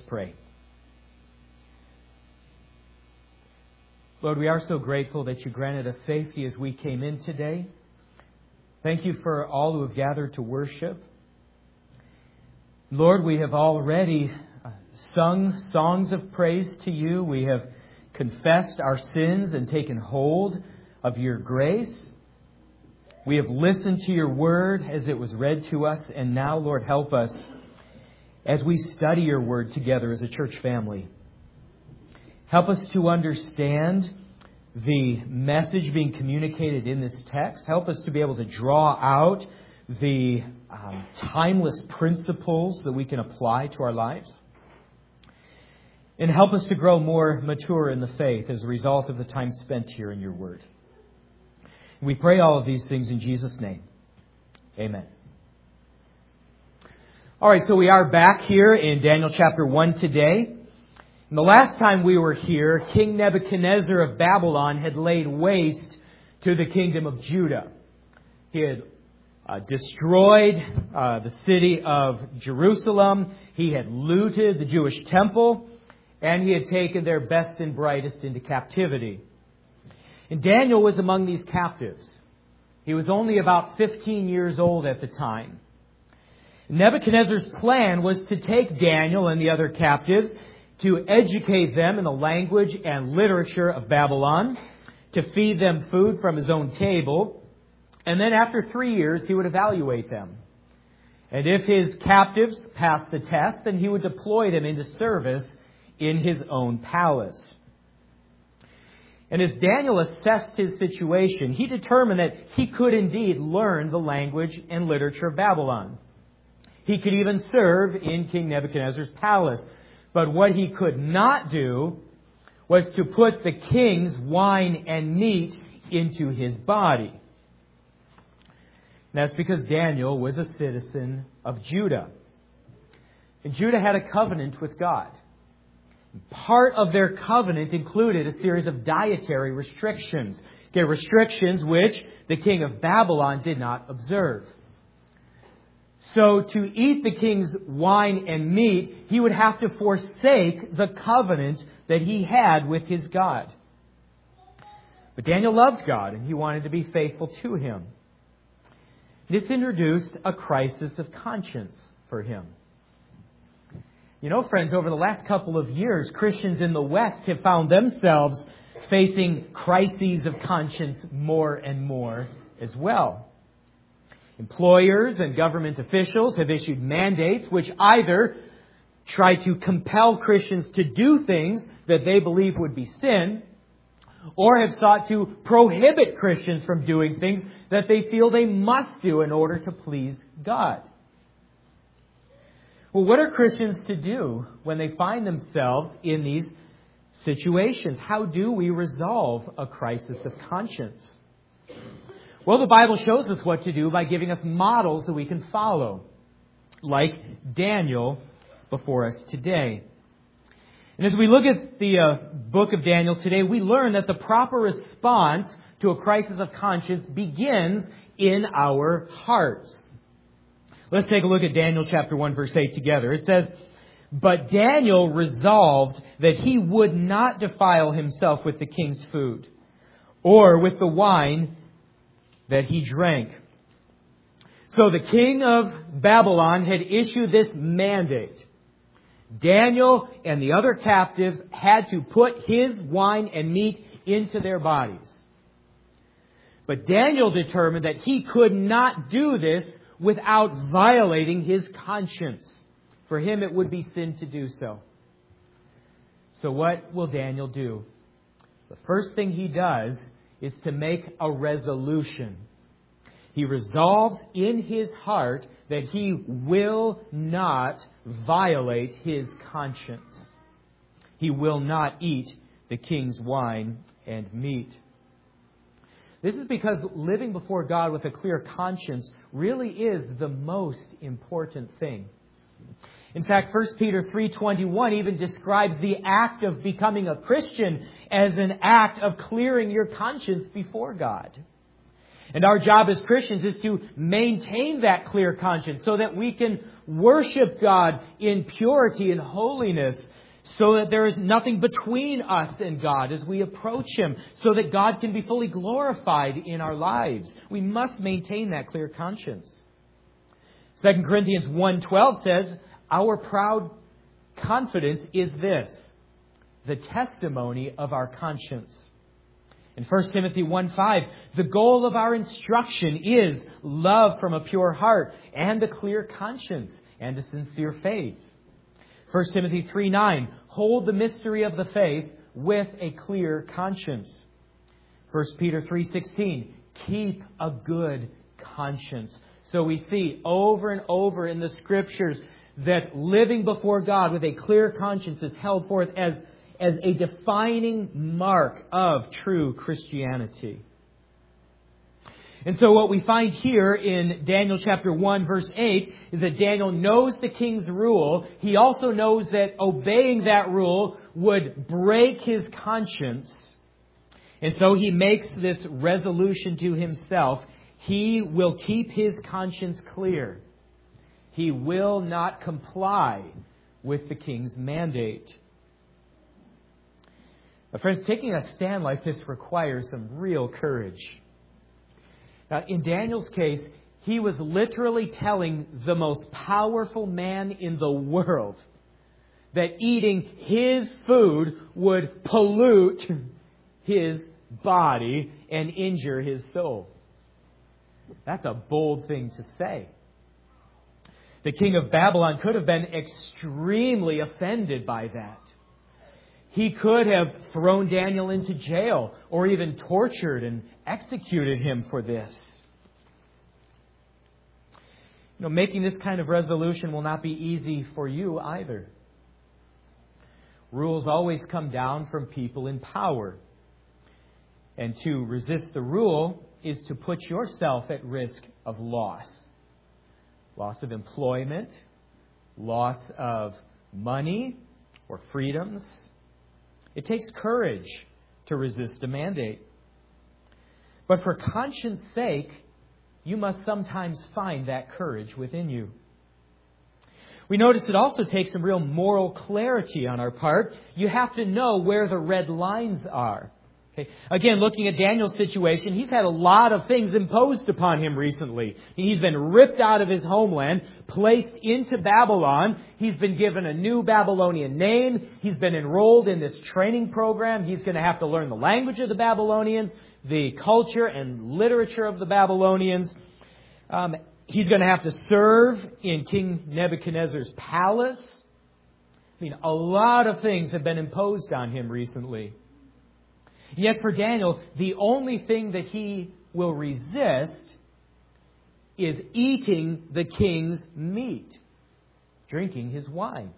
pray. Lord, we are so grateful that you granted us safety as we came in today. Thank you for all who have gathered to worship. Lord, we have already sung songs of praise to you. We have confessed our sins and taken hold of your grace. We have listened to your word as it was read to us. And now, Lord, help us as we study your word together as a church family. Help us to understand the message being communicated in this text. Help us to be able to draw out the timeless principles that we can apply to our lives. And help us to grow more mature in the faith as a result of the time spent here in your word. We pray all of these things in Jesus' name. Amen. All right, so we are back here in Daniel chapter 1 today. And the last time we were here, King Nebuchadnezzar of Babylon had laid waste to the kingdom of Judah. He had destroyed the city of Jerusalem. He had looted the Jewish temple. And he had taken their best and brightest into captivity. And Daniel was among these captives. He was only about 15 years old at the time. Nebuchadnezzar's plan was to take Daniel and the other captives to educate them in the language and literature of Babylon, to feed them food from his own table, and then after 3 years he would evaluate them. And if his captives passed the test, then he would deploy them into service in his own palace. And as Daniel assessed his situation, he determined that he could indeed learn the language and literature of Babylon. He could even serve in King Nebuchadnezzar's palace. But what he could not do was to put the king's wine and meat into his body. And that's because Daniel was a citizen of Judah. And Judah had a covenant with God. Part of their covenant included a series of dietary restrictions. Okay, restrictions which the king of Babylon did not observe. So to eat the king's wine and meat, he would have to forsake the covenant that he had with his God. But Daniel loved God and he wanted to be faithful to him. This introduced a crisis of conscience for him. You know, friends, over the last couple of years, Christians in the West have found themselves facing crises of conscience more and more as well. Employers and government officials have issued mandates which either try to compel Christians to do things that they believe would be sin, or have sought to prohibit Christians from doing things that they feel they must do in order to please God. Well, what are Christians to do when they find themselves in these situations? How do we resolve a crisis of conscience? Well, the Bible shows us what to do by giving us models that we can follow, like Daniel before us today. And as we look at the book of Daniel today, we learn that the proper response to a crisis of conscience begins in our hearts. Let's take a look at Daniel chapter 1, verse 8 together. It says, "But Daniel resolved that he would not defile himself with the king's food, or with the wine that he drank." So the king of Babylon had issued this mandate. Daniel and the other captives had to put his wine and meat into their bodies. But Daniel determined that he could not do this without violating his conscience. For him, it would be sin to do so. So what will Daniel do? The first thing he does is to make a resolution. He resolves in his heart that he will not violate his conscience. He will not eat the king's wine and meat. This is because living before God with a clear conscience really is the most important thing. In fact, 1 Peter 3:21 even describes the act of becoming a Christian as an act of clearing your conscience before God. And our job as Christians is to maintain that clear conscience so that we can worship God in purity and holiness, so that there is nothing between us and God as we approach Him, so that God can be fully glorified in our lives. We must maintain that clear conscience. 2 Corinthians 1:12 says, our proud confidence is this, the testimony of our conscience. In 1 Timothy 1:5, the goal of our instruction is love from a pure heart and a clear conscience and a sincere faith. 1 Timothy 3:9, hold the mystery of the faith with a clear conscience. 1 Peter 3:16, keep a good conscience. So we see over and over in the Scriptures that living before God with a clear conscience is held forth as a defining mark of true Christianity. And so what we find here in Daniel chapter 1 verse 8 is that Daniel knows the king's rule. He also knows that obeying that rule would break his conscience. And so he makes this resolution to himself. He will keep his conscience clear. He will not comply with the king's mandate. But friends, taking a stand like this requires some real courage. Now, in Daniel's case, he was literally telling the most powerful man in the world that eating his food would pollute his body and injure his soul. That's a bold thing to say. The king of Babylon could have been extremely offended by that. He could have thrown Daniel into jail or even tortured and executed him for this. Making this kind of resolution will not be easy for you either. Rules always come down from people in power. And to resist the rule is to put yourself at risk of loss. Loss of employment, loss of money or freedoms. It takes courage to resist a mandate. But for conscience sake, you must sometimes find that courage within you. We notice it also takes some real moral clarity on our part. You have to know where the red lines are. Okay. Again, looking at Daniel's situation, he's had a lot of things imposed upon him recently. He's been ripped out of his homeland, placed into Babylon. He's been given a new Babylonian name. He's been enrolled in this training program. He's going to have to learn the language of the Babylonians, the culture and literature of the Babylonians. He's going to have to serve in King Nebuchadnezzar's palace. A lot of things have been imposed on him recently. Yet for Daniel, the only thing that he will resist is eating the king's meat, drinking his wine.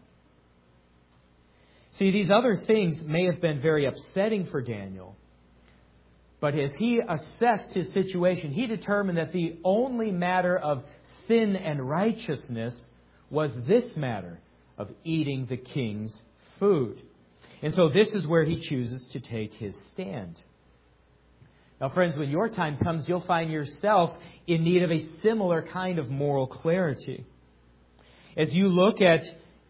See, these other things may have been very upsetting for Daniel. But as he assessed his situation, he determined that the only matter of sin and righteousness was this matter of eating the king's food. And so this is where he chooses to take his stand. Now, friends, when your time comes, you'll find yourself in need of a similar kind of moral clarity. As you look at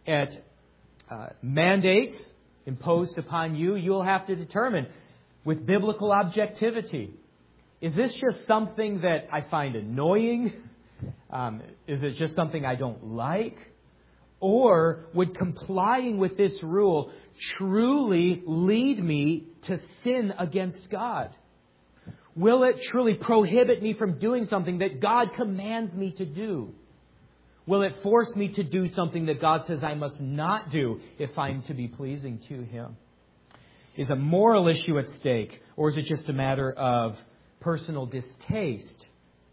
mandates imposed upon you, you'll have to determine with biblical objectivity, is this just something that I find annoying? Is it just something I don't like? Or would complying with this rule truly lead me to sin against God? Will it truly prohibit me from doing something that God commands me to do? Will it force me to do something that God says I must not do if I'm to be pleasing to Him? Is a moral issue at stake, or is it just a matter of personal distaste?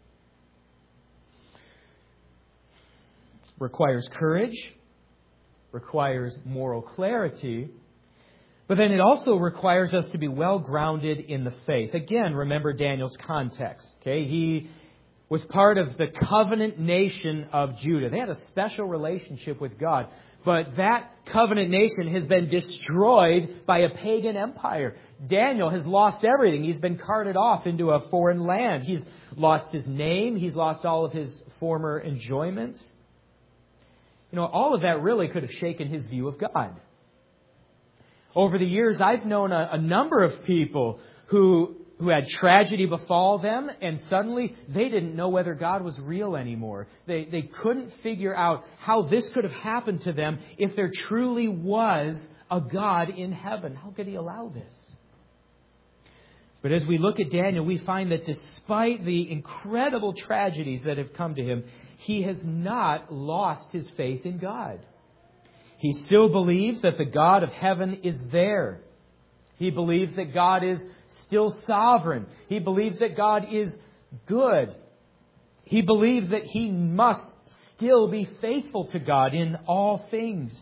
Requires courage, requires moral clarity, but then it also requires us to be well grounded in the faith. Again, remember Daniel's context. Okay, he was part of the covenant nation of Judah. They had a special relationship with God. But that covenant nation has been destroyed by a pagan empire. Daniel has lost everything. He's been carted off into a foreign land. He's lost his name. He's lost all of his former enjoyments. All of that really could have shaken his view of God. Over the years, I've known a number of people who had tragedy befall them, and suddenly they didn't know whether God was real anymore. They couldn't figure out how this could have happened to them if there truly was a God in heaven. How could He allow this? But as we look at Daniel, we find that despite the incredible tragedies that have come to him, he has not lost his faith in God. He still believes that the God of heaven is there. He believes that God is still sovereign. He believes that God is good. He believes that he must still be faithful to God in all things.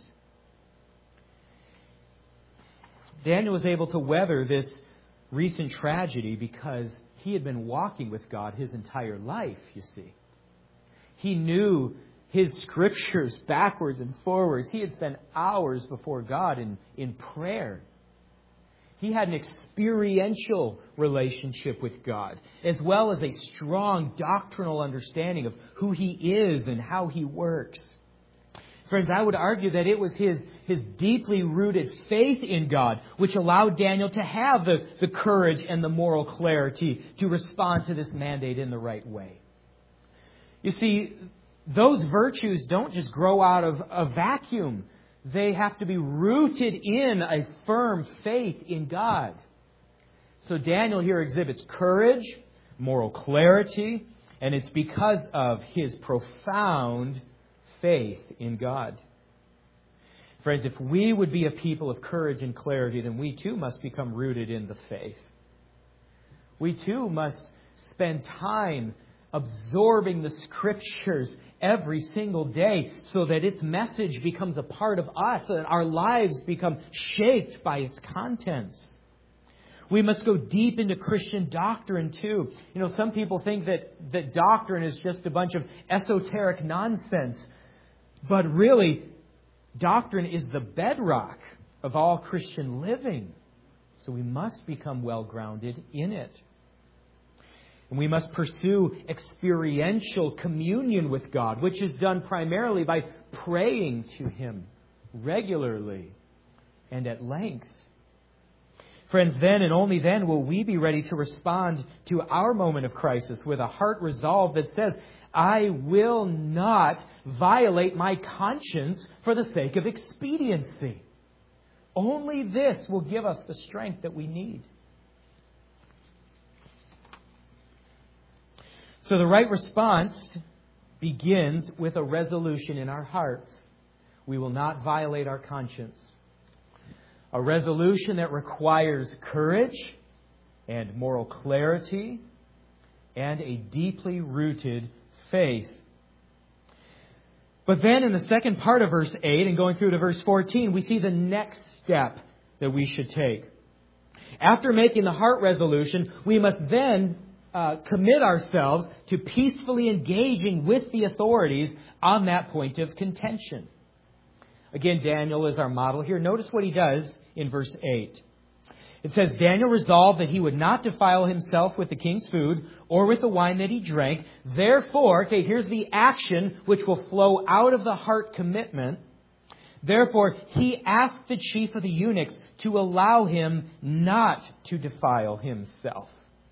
Daniel was able to weather this recent tragedy because he had been walking with God his entire life, you see. He knew his scriptures backwards and forwards. He had spent hours before God in prayer. He had an experiential relationship with God, as well as a strong doctrinal understanding of who He is and how He works. Friends, I would argue that it was his deeply rooted faith in God which allowed Daniel to have the courage and the moral clarity to respond to this mandate in the right way. You see, those virtues don't just grow out of a vacuum. They have to be rooted in a firm faith in God. So Daniel here exhibits courage, moral clarity, and it's because of his profound faith in God. Friends, if we would be a people of courage and clarity, then we too must become rooted in the faith. We too must spend time absorbing the Scriptures every single day so that its message becomes a part of us, so that our lives become shaped by its contents. We must go deep into Christian doctrine too. Some people think that doctrine is just a bunch of esoteric nonsense. But really, doctrine is the bedrock of all Christian living. So we must become well-grounded in it. And we must pursue experiential communion with God, which is done primarily by praying to Him regularly and at length. Friends, then and only then will we be ready to respond to our moment of crisis with a heart resolve that says, I will not violate my conscience for the sake of expediency. Only this will give us the strength that we need. So the right response begins with a resolution in our hearts. We will not violate our conscience. A resolution that requires courage and moral clarity and a deeply rooted faith. But then in the second part of verse 8 and going through to verse 14, we see the next step that we should take. After making the heart resolution, we must then commit ourselves to peacefully engaging with the authorities on that point of contention. Again, Daniel is our model here. Notice what he does in verse 8. It says, Daniel resolved that he would not defile himself with the king's food or with the wine that he drank. Therefore, here's the action which will flow out of the heart commitment. Therefore, he asked the chief of the eunuchs to allow him not to defile himself.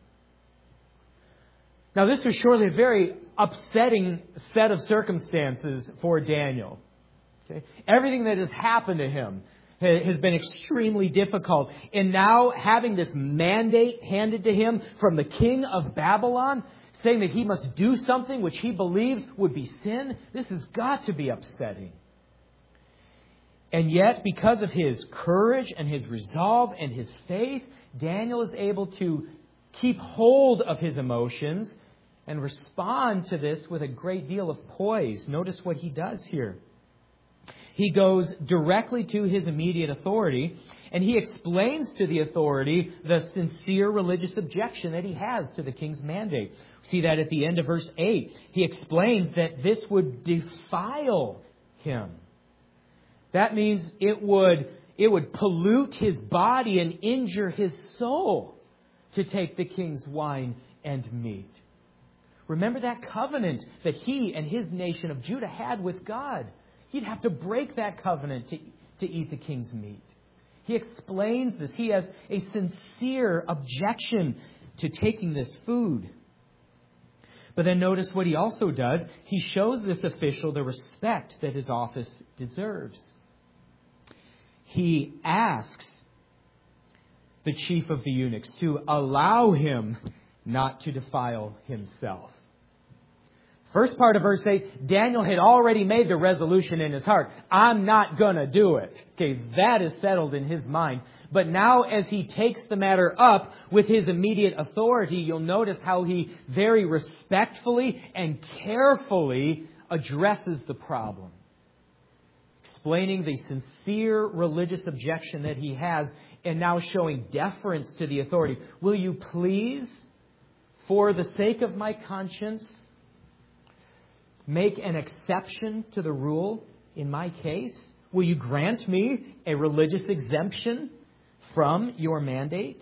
Now, this was surely a very upsetting set of circumstances for Daniel. Okay? Everything that has happened to him has been extremely difficult. And now having this mandate handed to him from the king of Babylon, saying that he must do something which he believes would be sin, this has got to be upsetting. And yet, because of his courage and his resolve and his faith, Daniel is able to keep hold of his emotions and respond to this with a great deal of poise. Notice what he does here. He goes directly to his immediate authority, and he explains to the authority the sincere religious objection that he has to the king's mandate. See that at the end of verse 8. He explains that this would defile him. That means it would pollute his body and injure his soul to take the king's wine and meat. Remember that covenant that he and his nation of Judah had with God. He'd have to break that covenant to eat the king's meat. He explains this. He has a sincere objection to taking this food. But then notice what he also does. He shows this official the respect that his office deserves. He asks the chief of the eunuchs to allow him not to defile himself. First part of verse 8, Daniel had already made the resolution in his heart. I'm not going to do it. Okay, that is settled in his mind. But now as he takes the matter up with his immediate authority, you'll notice how he very respectfully and carefully addresses the problem. Explaining the sincere religious objection that he has and now showing deference to the authority. Will you please, for the sake of my conscience, make an exception to the rule in my case? Will you grant me a religious exemption from your mandate?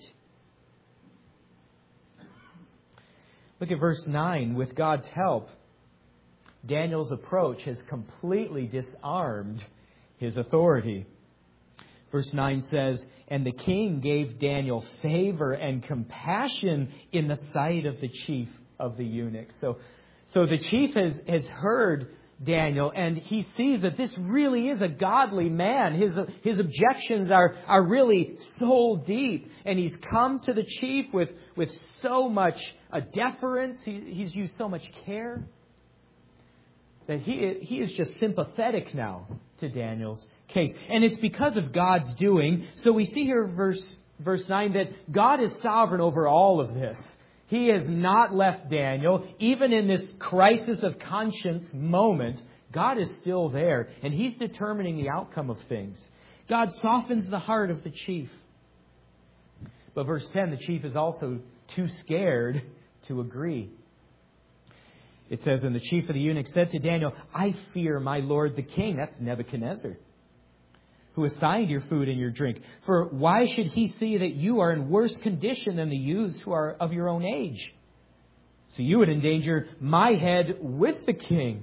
Look at verse 9. With God's help, Daniel's approach has completely disarmed his authority. Verse 9 says, and the king gave Daniel favor and compassion in the sight of the chief of the eunuchs. So the chief has heard Daniel, and he sees that this really is a godly man. His objections are really soul deep. And he's come to the chief with so much deference. He's used so much care that he is just sympathetic now to Daniel's case. And it's because of God's doing. So we see here verse 9 that God is sovereign over all of this. He has not left Daniel. Even in this crisis of conscience moment, God is still there, and He's determining the outcome of things. God softens the heart of the chief. But verse 10, the chief is also too scared to agree. It says, and the chief of the eunuchs said to Daniel, I fear my lord the king, that's Nebuchadnezzar, who assigned your food and your drink. For why should he see that you are in worse condition than the youths who are of your own age? So you would endanger my head with the king.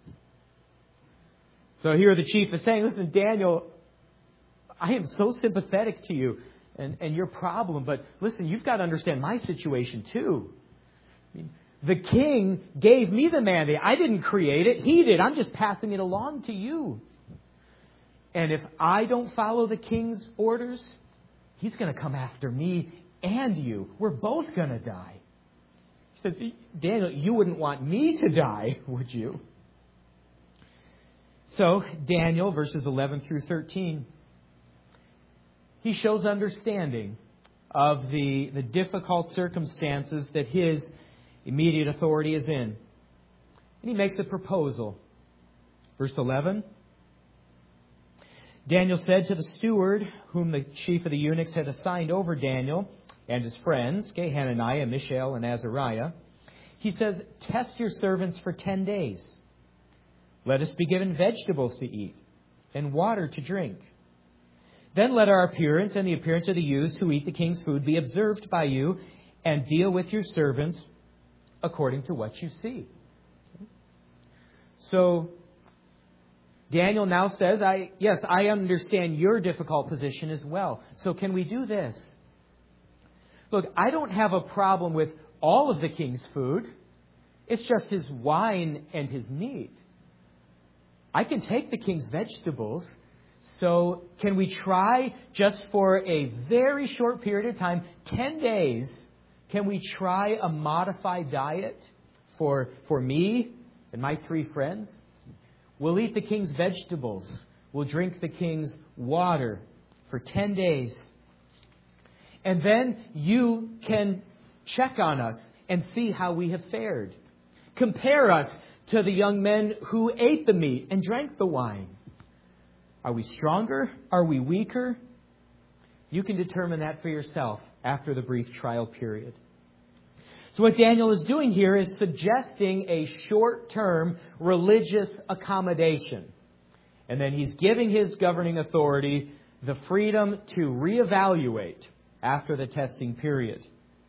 So here the chief is saying, listen, Daniel, I am so sympathetic to you and your problem. But listen, you've got to understand my situation too. I mean, the king gave me the mandate. I didn't create it. He did. I'm just passing it along to you. And if I don't follow the king's orders, he's going to come after me and you. We're both going to die. He says, Daniel, you wouldn't want me to die, would you? So, Daniel, verses 11 through 13, he shows understanding of the difficult circumstances that his immediate authority is in. And he makes a proposal. Verse 11, Daniel said to the steward, whom the chief of the eunuchs had assigned over Daniel and his friends, Hananiah, Mishael, and Azariah, he says, test your servants for 10 days. Let us be given vegetables to eat and water to drink. Then let our appearance and the appearance of the youths who eat the king's food be observed by you, and deal with your servants according to what you see. So Daniel now says, I understand your difficult position as well. So can we do this? Look, I don't have a problem with all of the king's food. It's just his wine and his meat. I can take the king's vegetables. So can we try just for a very short period of time, 10 days, can we try a modified diet for me and my 3 friends? We'll eat the king's vegetables. We'll drink the king's water for 10 days. And then you can check on us and see how we have fared. Compare us to the young men who ate the meat and drank the wine. Are we stronger? Are we weaker? You can determine that for yourself after the brief trial period. So what Daniel is doing here is suggesting a short-term religious accommodation. And then he's giving his governing authority the freedom to reevaluate after the testing period.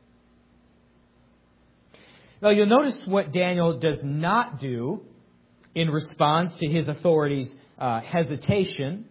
Now you'll notice what Daniel does not do in response to his authority's hesitation.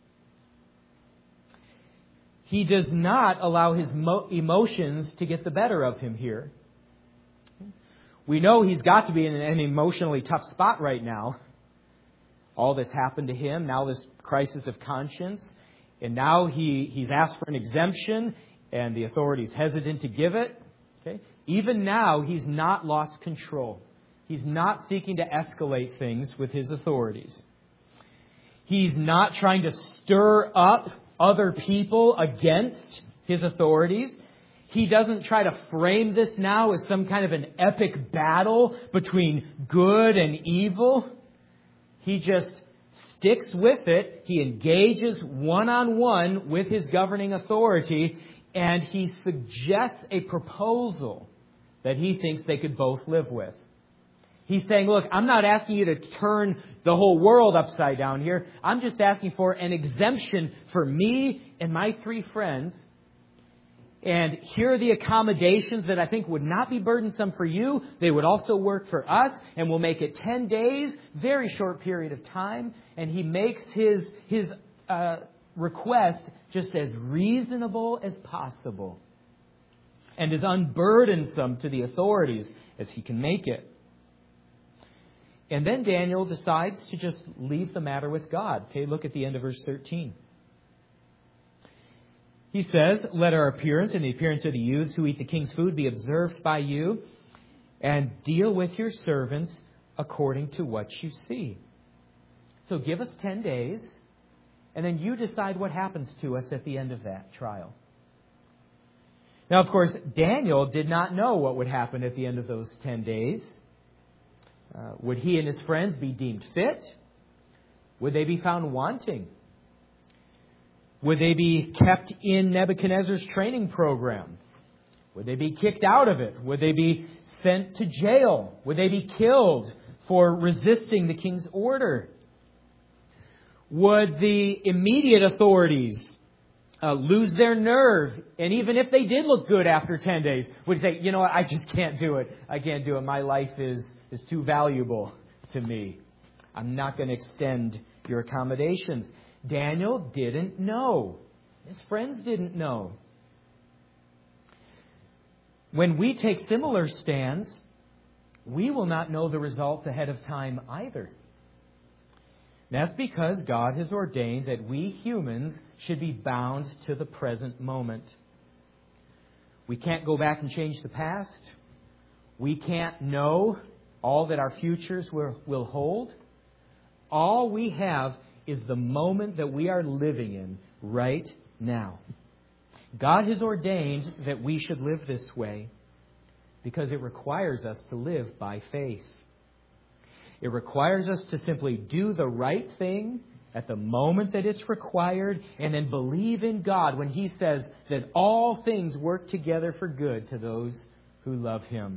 He does not allow his emotions to get the better of him here. We know he's got to be in an emotionally tough spot right now. All that's happened to him, now this crisis of conscience, and now he's asked for an exemption, and the authority's hesitant to give it. Okay? Even now, he's not lost control. He's not seeking to escalate things with his authorities. He's not trying to stir up other people against his authorities. He doesn't try to frame this now as some kind of an epic battle between good and evil. He just sticks with it. He engages one-on-one with his governing authority, and he suggests a proposal that he thinks they could both live with. He's saying, look, I'm not asking you to turn the whole world upside down here. I'm just asking for an exemption for me and my 3 friends. And here are the accommodations that I think would not be burdensome for you. They would also work for us. And we'll make it 10 days, very short period of time. And he makes his request just as reasonable as possible and as unburdensome to the authorities as he can make it. And then Daniel decides to just leave the matter with God. Okay, look at the end of verse 13. He says, let our appearance and the appearance of the youths who eat the king's food be observed by you, and deal with your servants according to what you see. So give us 10 days, and then you decide what happens to us at the end of that trial. Now, of course, Daniel did not know what would happen at the end of those 10 days. Would he and his friends be deemed fit? Would they be found wanting? Would they be kept in Nebuchadnezzar's training program? Would they be kicked out of it? Would they be sent to jail? Would they be killed for resisting the king's order? Would the immediate authorities lose their nerve? And even if they did look good after 10 days, would say, you know what, I just can't do it. I can't do it. My life is too valuable to me. I'm not going to extend your accommodations. Daniel didn't know. His friends didn't know. When we take similar stands, we will not know the results ahead of time either. That's because God has ordained that we humans should be bound to the present moment. We can't go back and change the past. We can't know all that our futures will hold. All we have is the moment that we are living in right now. God has ordained that we should live this way because it requires us to live by faith. It requires us to simply do the right thing at the moment that it's required and then believe in God when He says that all things work together for good to those who love Him.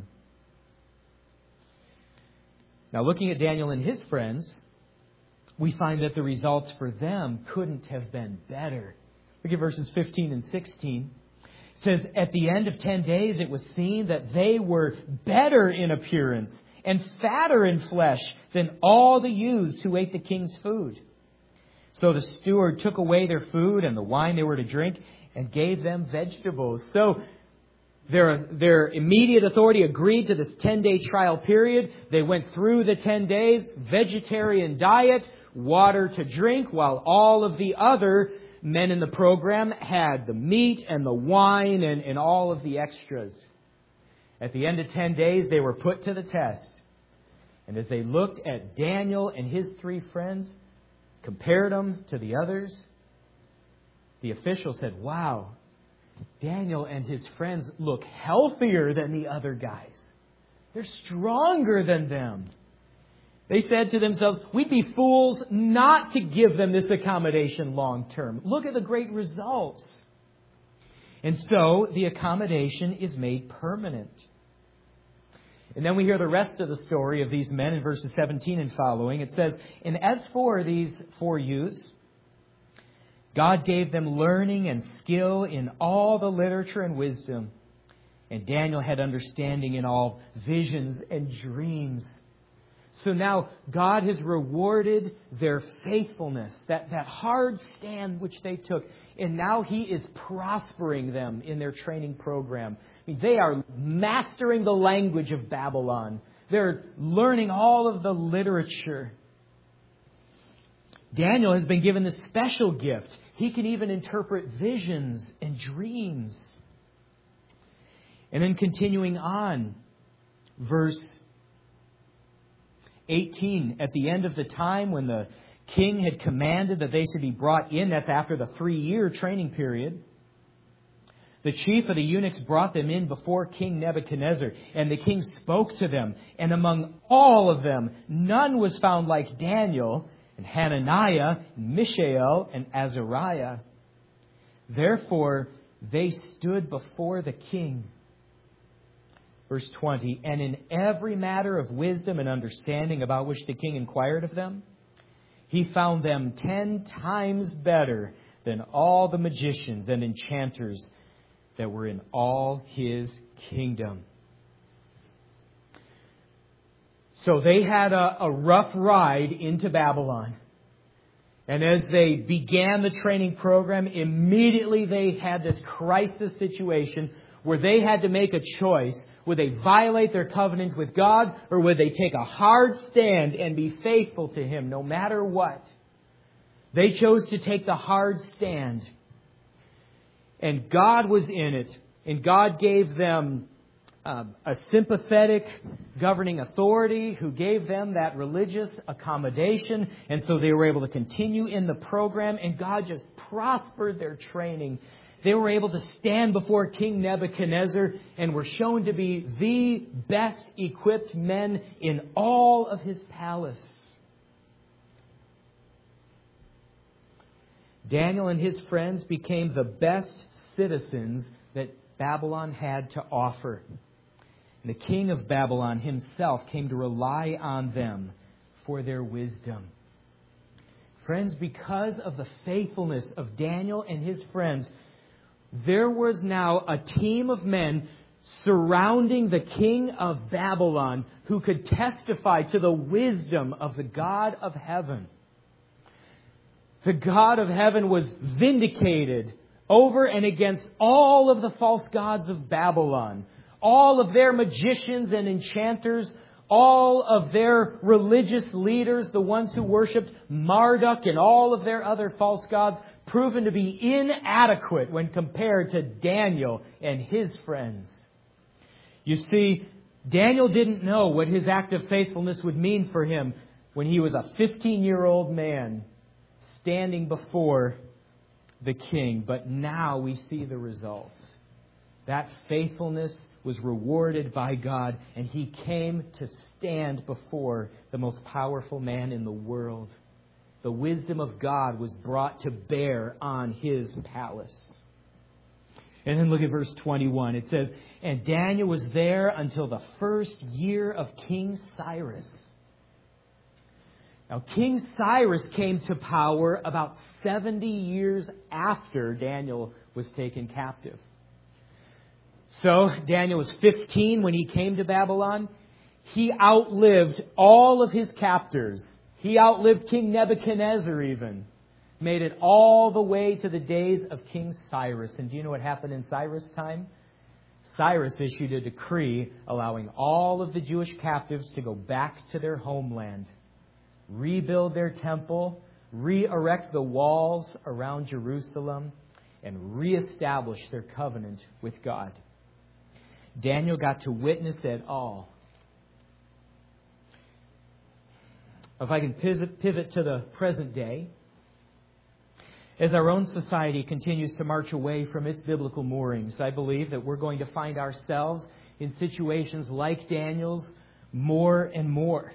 Now, looking at Daniel and his friends, we find that the results for them couldn't have been better. Look at verses 15 and 16. It says, at the end of 10 days, it was seen that they were better in appearance and fatter in flesh than all the youths who ate the king's food. So the steward took away their food and the wine they were to drink and gave them vegetables. So their immediate authority agreed to this 10-day trial period. They went through the 10 days, vegetarian diet, water to drink, while all of the other men in the program had the meat and the wine and all of the extras. At the end of 10 days, they were put to the test. And as they looked at Daniel and his 3 friends, compared them to the others, the official said, wow, Daniel and his friends look healthier than the other guys. They're stronger than them. They said to themselves, we'd be fools not to give them this accommodation long term. Look at the great results. And so the accommodation is made permanent. And then we hear the rest of the story of these men in verses 17 and following. It says, "And as for these 4 youths, God gave them learning and skill in all the literature and wisdom. And Daniel had understanding in all visions and dreams." So now God has rewarded their faithfulness, that hard stand which they took. And now He is prospering them in their training program. I mean, they are mastering the language of Babylon. They're learning all of the literature. Daniel has been given this special gift. He can even interpret visions and dreams. And then continuing on, verse 18, at the end of the time when the king had commanded that they should be brought in, that's after the 3-year training period, the chief of the eunuchs brought them in before King Nebuchadnezzar, and the king spoke to them. And among all of them, none was found like Daniel, and Hananiah, and Mishael, and Azariah. Therefore, they stood before the king. Verse 20, "And in every matter of wisdom and understanding about which the king inquired of them, he found them 10 times better than all the magicians and enchanters that were in all his kingdom." So they had a rough ride into Babylon. And as they began the training program, immediately they had this crisis situation where they had to make a choice. Would they violate their covenant with God, or would they take a hard stand and be faithful to Him no matter what? They chose to take the hard stand. And God was in it. And God gave them a sympathetic governing authority who gave them that religious accommodation. And so they were able to continue in the program. And God just prospered their training. They were able to stand before King Nebuchadnezzar and were shown to be the best equipped men in all of his palace. Daniel and his friends became the best citizens that Babylon had to offer. And the king of Babylon himself came to rely on them for their wisdom. Friends, because of the faithfulness of Daniel and his friends, there was now a team of men surrounding the king of Babylon who could testify to the wisdom of the God of heaven. The God of heaven was vindicated over and against all of the false gods of Babylon, all of their magicians and enchanters, all of their religious leaders, the ones who worshipped Marduk and all of their other false gods, proven to be inadequate when compared to Daniel and his friends. You see, Daniel didn't know what his act of faithfulness would mean for him when he was a 15-year-old man standing before the king. But now we see the results. That faithfulness was rewarded by God, and he came to stand before the most powerful man in the world. The wisdom of God was brought to bear on his palace. And then look at verse 21. It says, "And Daniel was there until the 1st year of King Cyrus." Now, King Cyrus came to power about 70 years after Daniel was taken captive. So, Daniel was 15 when he came to Babylon. He outlived all of his captors. He outlived King Nebuchadnezzar even. Made it all the way to the days of King Cyrus. And do you know what happened in Cyrus' time? Cyrus issued a decree allowing all of the Jewish captives to go back to their homeland, rebuild their temple, re-erect the walls around Jerusalem, and reestablish their covenant with God. Daniel got to witness it all. If I can pivot to the present day, as our own society continues to march away from its biblical moorings, I believe that we're going to find ourselves in situations like Daniel's more and more.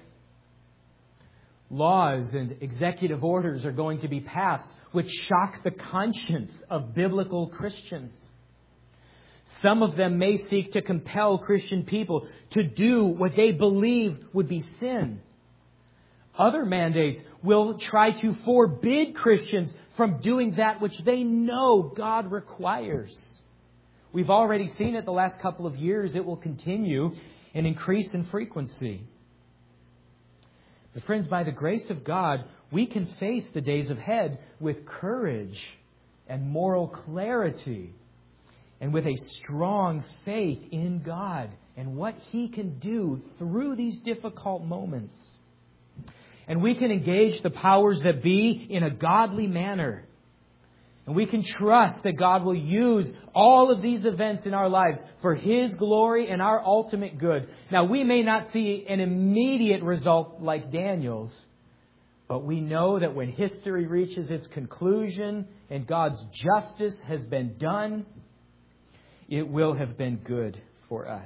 Laws and executive orders are going to be passed which shock the conscience of biblical Christians. Some of them may seek to compel Christian people to do what they believe would be sin. Other mandates will try to forbid Christians from doing that which they know God requires. We've already seen it the last couple of years. It will continue and increase in frequency. But friends, by the grace of God, we can face the days ahead with courage and moral clarity and with a strong faith in God and what He can do through these difficult moments. And we can engage the powers that be in a godly manner. And we can trust that God will use all of these events in our lives for His glory and our ultimate good. Now, we may not see an immediate result like Daniel's, but we know that when history reaches its conclusion and God's justice has been done, it will have been good for us.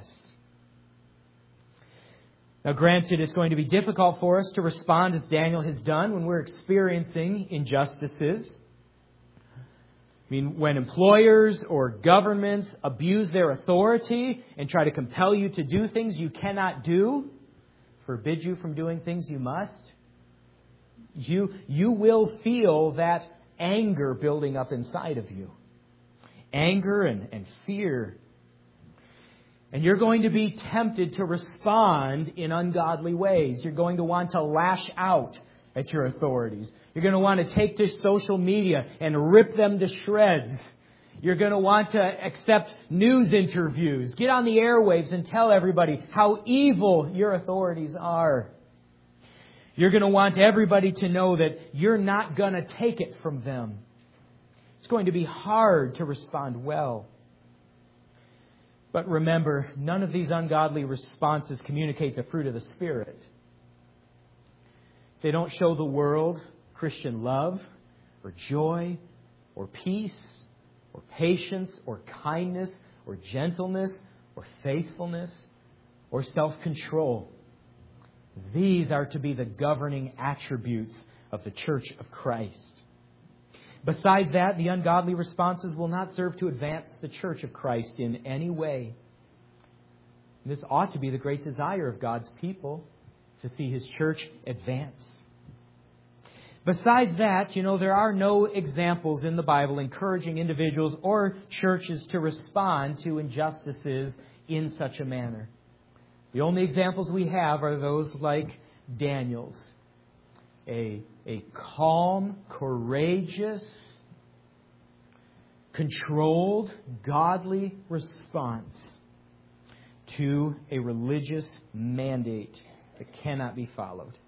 Now, granted, it's going to be difficult for us to respond as Daniel has done when we're experiencing injustices. I mean, when employers or governments abuse their authority and try to compel you to do things you cannot do, forbid you from doing things you must, you will feel that anger building up inside of you. Anger and fear. And you're going to be tempted to respond in ungodly ways. You're going to want to lash out at your authorities. You're going to want to take to social media and rip them to shreds. You're going to want to accept news interviews, get on the airwaves and tell everybody how evil your authorities are. You're going to want everybody to know that you're not going to take it from them. It's going to be hard to respond well. But remember, none of these ungodly responses communicate the fruit of the Spirit. They don't show the world Christian love or joy or peace or patience or kindness or gentleness or faithfulness or self-control. These are to be the governing attributes of the Church of Christ. Besides that, the ungodly responses will not serve to advance the Church of Christ in any way. And this ought to be the great desire of God's people, to see His church advance. Besides that, there are no examples in the Bible encouraging individuals or churches to respond to injustices in such a manner. The only examples we have are those like Daniel's. A calm, courageous, controlled, godly response to a religious mandate that cannot be followed.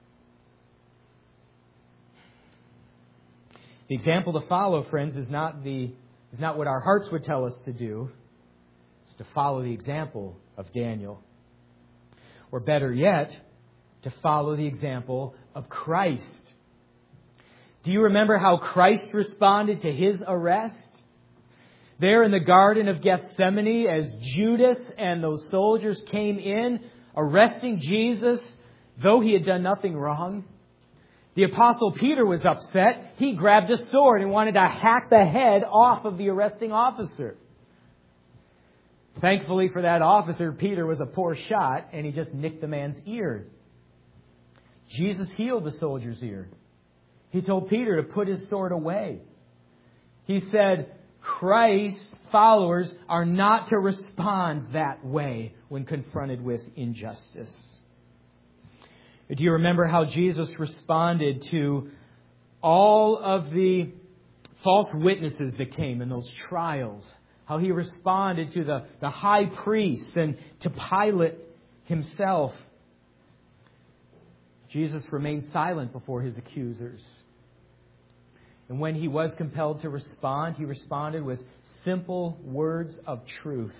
The example to follow, friends, is not what our hearts would tell us to do. It's to follow the example of Daniel. Or better yet, to follow the example of Christ. Do you remember how Christ responded to His arrest? There in the Garden of Gethsemane, as Judas and those soldiers came in, arresting Jesus, though He had done nothing wrong. The Apostle Peter was upset. He grabbed a sword and wanted to hack the head off of the arresting officer. Thankfully for that officer, Peter was a poor shot and he just nicked the man's ear. Jesus healed the soldier's ear. He told Peter to put his sword away. He said, Christ's followers are not to respond that way when confronted with injustice. Do you remember how Jesus responded to all of the false witnesses that came in those trials? How He responded to the high priest and to Pilate himself. Jesus remained silent before His accusers. And when He was compelled to respond, He responded with simple words of truth.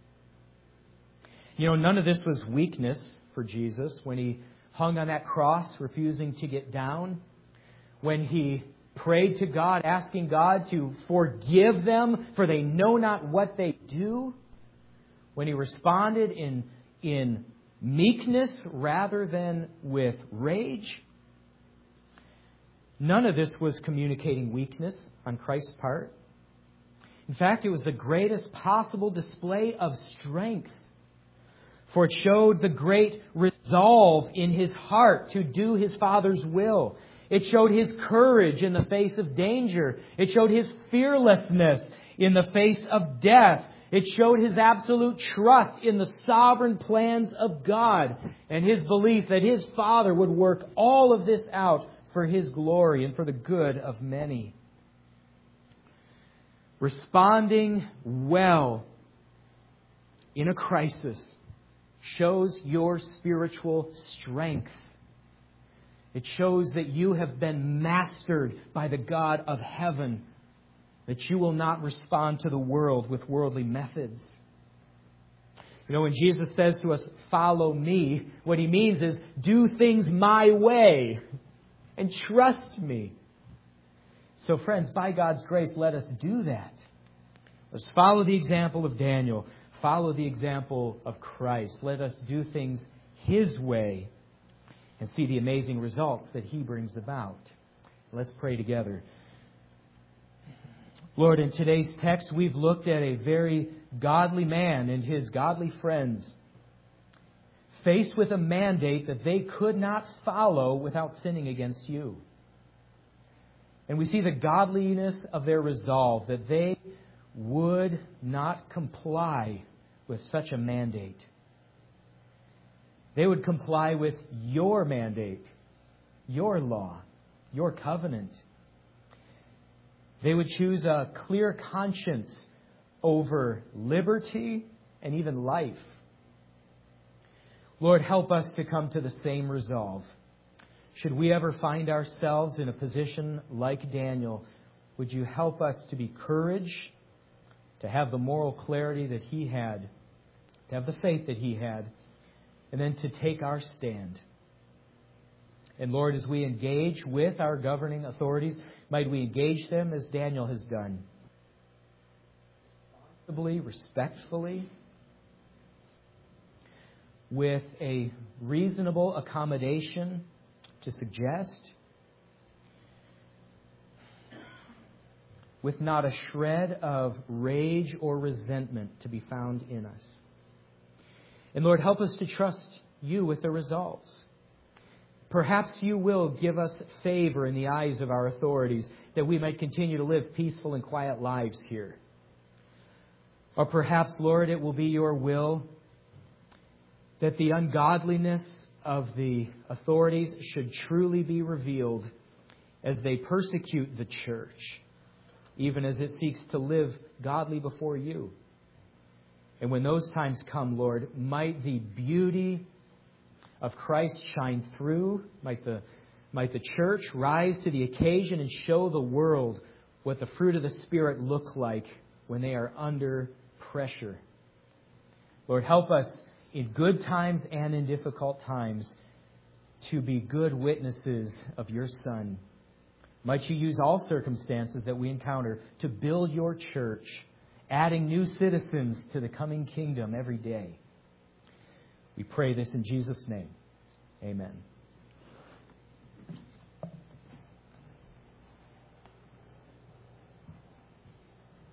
None of this was weakness for Jesus when He hung on that cross, refusing to get down. When He prayed to God, asking God to forgive them, for they know not what they do. When He responded in meekness rather than with rage. None of this was communicating weakness on Christ's part. In fact, it was the greatest possible display of strength. For it showed the great resolve in his heart to do his Father's will. It showed his courage in the face of danger. It showed his fearlessness in the face of death. It showed his absolute trust in the sovereign plans of God and his belief that his Father would work all of this out for his glory and for the good of many. Responding well in a crisis shows your spiritual strength. It shows that you have been mastered by the God of heaven, that you will not respond to the world with worldly methods. You know, when Jesus says to us, "Follow me," what he means is, do things my way and trust me. So friends, by God's grace, let us do that. Let's follow the example of Daniel. Follow the example of Christ. Let us do things His way and see the amazing results that He brings about. Let's pray together. Lord, in today's text, we've looked at a very godly man and his godly friends faced with a mandate that they could not follow without sinning against you. And we see the godliness of their resolve, that they would not comply with such a mandate. They would comply with your mandate, your law, your covenant. They would choose a clear conscience over liberty and even life. Lord, help us to come to the same resolve. Should we ever find ourselves in a position like Daniel, would you help us to be courage, to have the moral clarity that he had, to have the faith that he had, and then to take our stand. And Lord, as we engage with our governing authorities, might we engage them as Daniel has done, respectfully, with a reasonable accommodation to suggest, with not a shred of rage or resentment to be found in us. And Lord, help us to trust you with the results. Perhaps you will give us favor in the eyes of our authorities, that we might continue to live peaceful and quiet lives here. Or perhaps, Lord, it will be your will that the ungodliness of the authorities should truly be revealed as they persecute the church, even as it seeks to live godly before you. And when those times come, Lord, might the beauty of Christ shine through, might the church rise to the occasion and show the world what the fruit of the Spirit look like when they are under pressure. Lord, help us in good times and in difficult times to be good witnesses of your Son. Might you use all circumstances that we encounter to build your church, adding new citizens to the coming kingdom every day. We pray this in Jesus' name. Amen.